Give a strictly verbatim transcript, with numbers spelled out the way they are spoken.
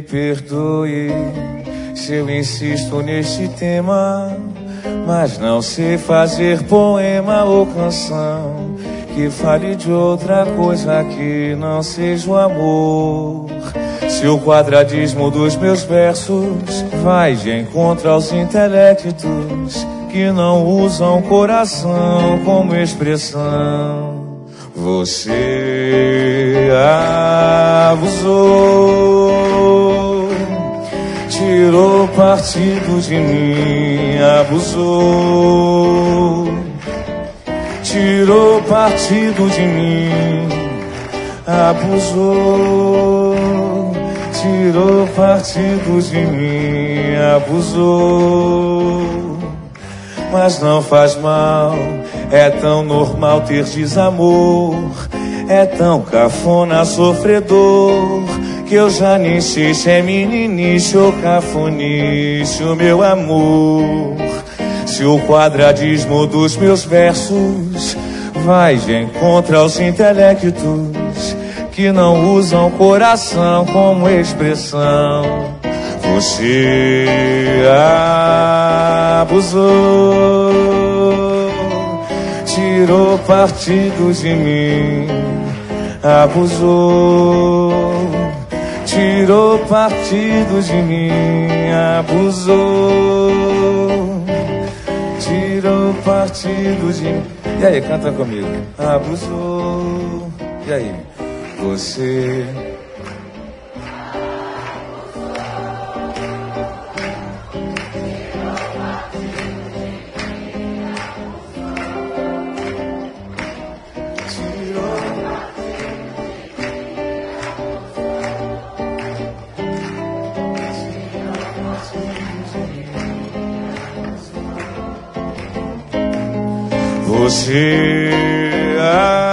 perdoe se eu insisto neste tema, mas não sei fazer poema ou canção que fale de outra coisa que não seja o amor. Se o quadradismo dos meus versos vai de encontro aos intelectos que não usam coração como expressão, você abusou, tirou partido de mim, abusou, tirou partido de mim, abusou, tirou partido de mim, abusou. Mas não faz mal, é tão normal ter desamor, é tão cafona sofredor, que eu já nem sei se é meninice ou cafonice o meu amor. Se o quadradismo dos meus versos vai de encontro aos intelectos que não usam coração como expressão, você abusou, tirou partido de mim, abusou, tirou partido de mim, abusou, tirou partido de mim. E aí, canta comigo. Abusou. E aí? Você Você